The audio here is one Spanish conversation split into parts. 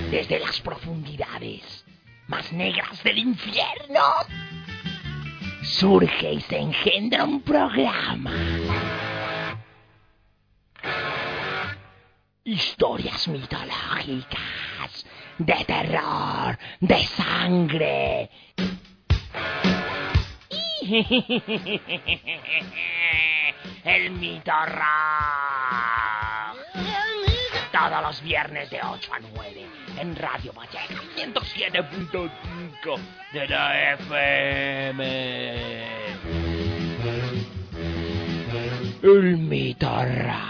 desde las profundidades más negras del infierno, surge y se engendra un programa. Historias mitológicas, de terror, de sangre. El Mito Rock. Todos los viernes de 8 a 9 en Radio Valleca 107.5 de la FM. El Mito Rock.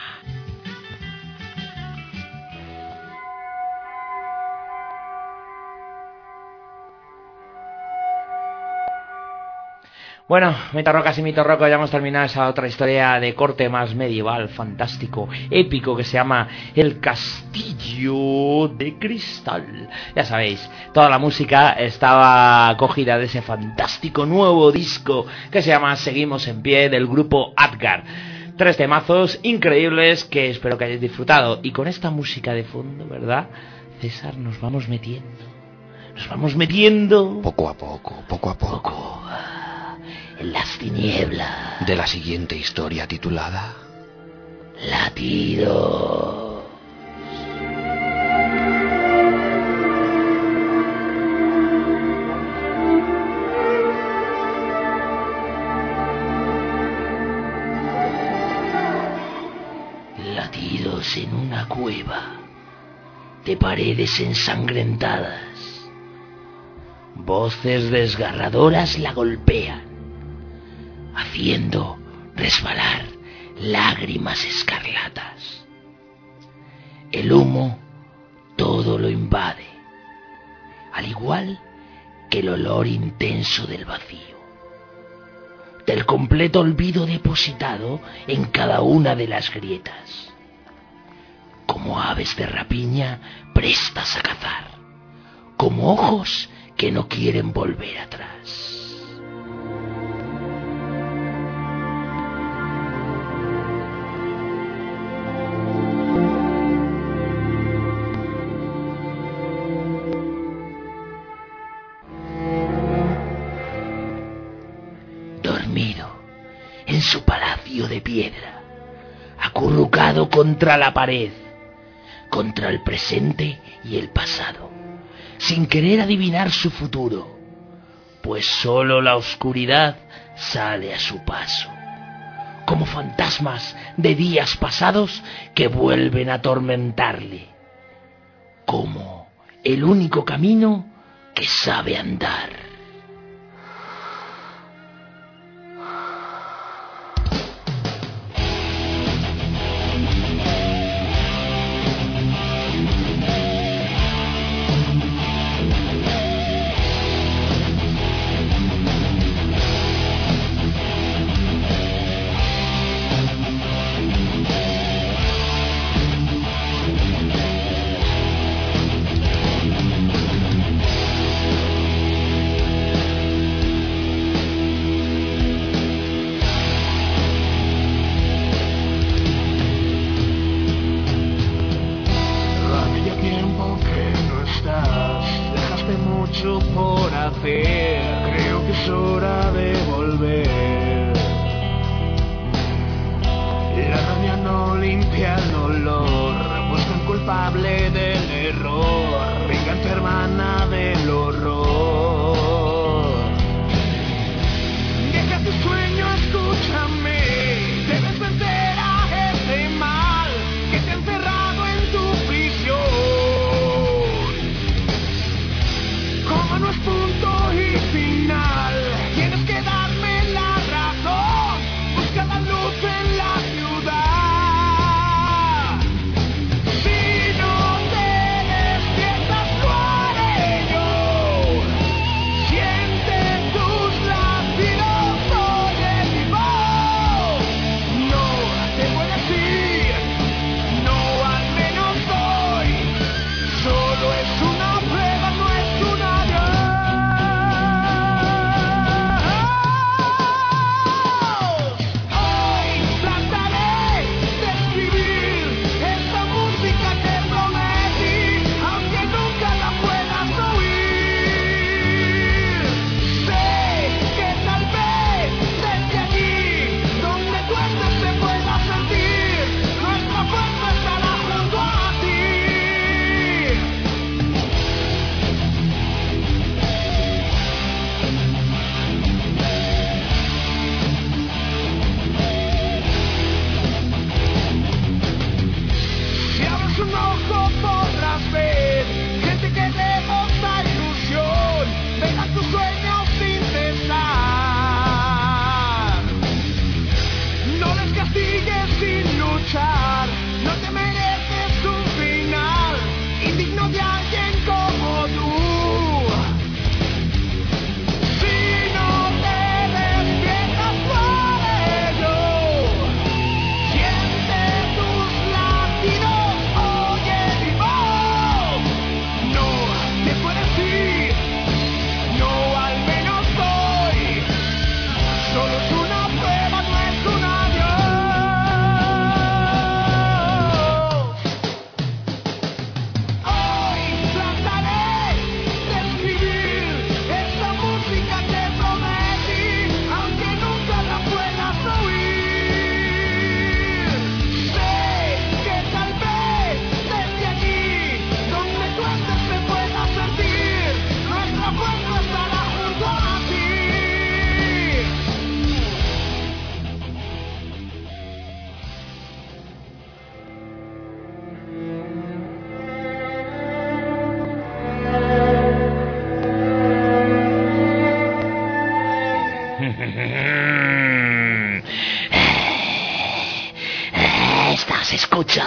Bueno, mitorrocas y mitorrocos, ya hemos terminado esa otra historia de corte más medieval, fantástico, épico, que se llama El Castillo de Cristal. Ya sabéis, toda la música estaba cogida de ese fantástico nuevo disco que se llama Seguimos en Pie, del grupo Adgar. 3 temazos increíbles que espero que hayáis disfrutado. Y con esta música de fondo, ¿verdad, César? Nos vamos metiendo poco a poco en las tinieblas de la siguiente historia titulada Latidos. Latidos en una cueva de paredes ensangrentadas. Voces desgarradoras la golpean, haciendo resbalar lágrimas escarlatas. El humo todo lo invade, al igual que el olor intenso del vacío, del completo olvido depositado en cada una de las grietas, como aves de rapiña prestas a cazar, como ojos que no quieren volver atrás. En su palacio de piedra, acurrucado contra la pared, contra el presente y el pasado, sin querer adivinar su futuro, pues solo la oscuridad sale a su paso, como fantasmas de días pasados que vuelven a atormentarle, como el único camino que sabe andar.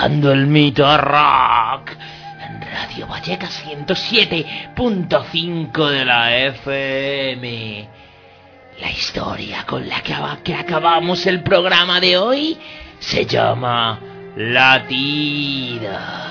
escuchando el Mito Rock en Radio Vallecas 107.5 de la FM. La historia con la que acabamos el programa de hoy se llama Latidas.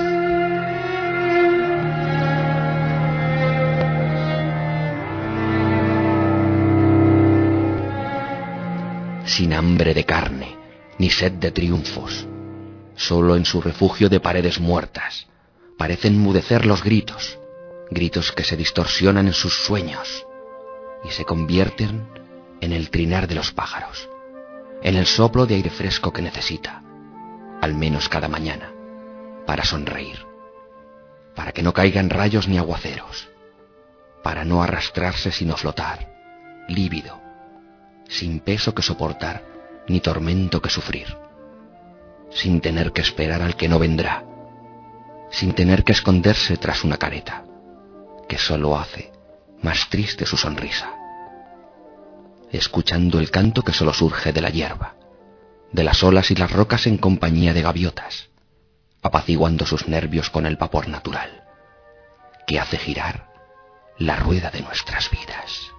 Sin hambre de carne, ni sed de triunfos, solo en su refugio de paredes muertas, parecen enmudecer los gritos, gritos que se distorsionan en sus sueños y se convierten en el trinar de los pájaros, en el soplo de aire fresco que necesita, al menos cada mañana, para sonreír, para que no caigan rayos ni aguaceros, para no arrastrarse sino flotar, lívido, sin peso que soportar ni tormento que sufrir, sin tener que esperar al que no vendrá, sin tener que esconderse tras una careta que solo hace más triste su sonrisa, escuchando el canto que solo surge de la hierba, de las olas y las rocas en compañía de gaviotas, apaciguando sus nervios con el vapor natural que hace girar la rueda de nuestras vidas.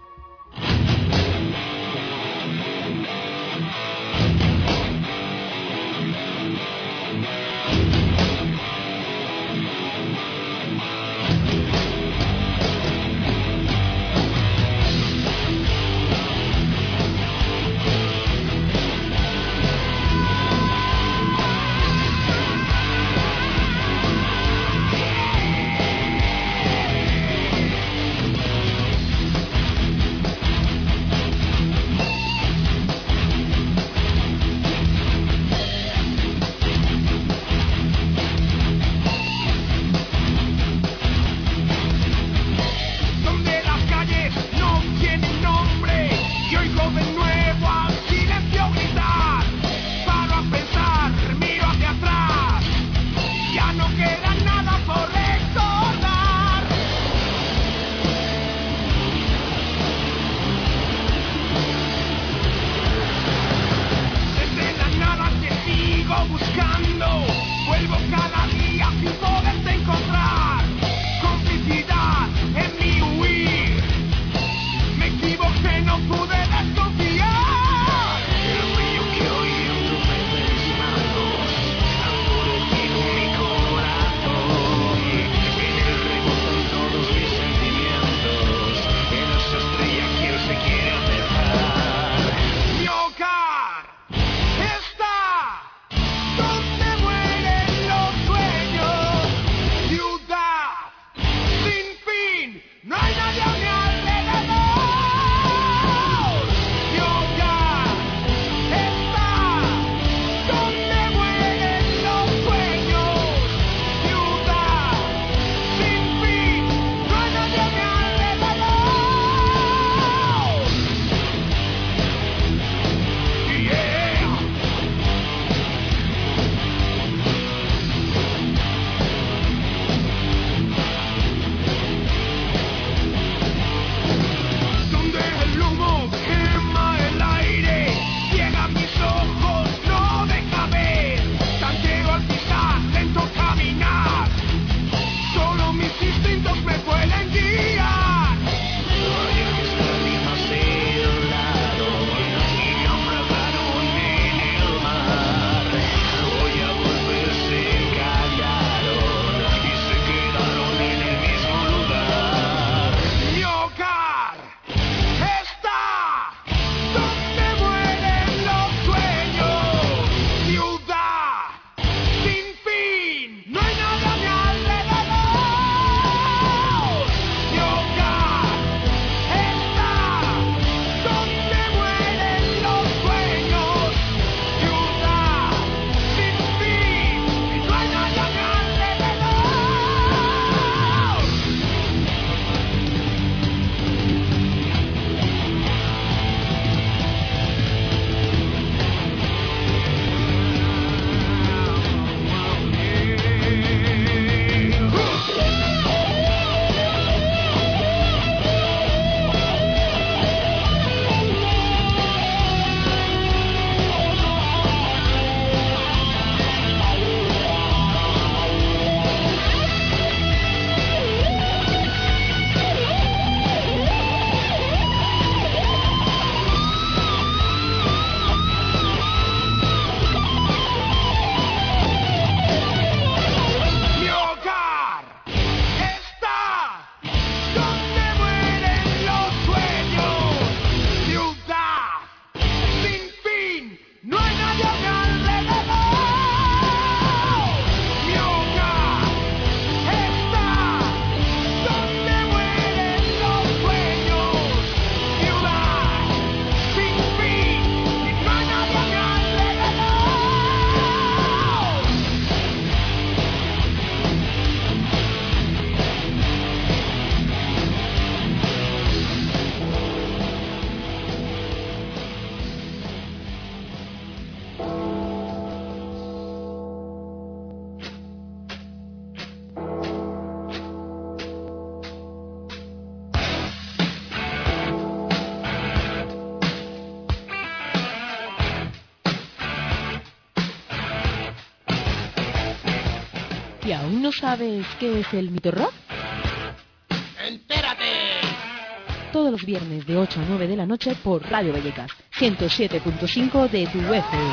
¿Y aún no sabes qué es el mito rock? ¡Entérate! Todos los viernes de 8 a 9 de la noche por Radio Vallecas, 107.5 de tu FM.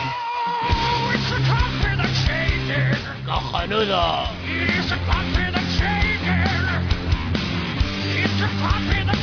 ¡Cojonudo!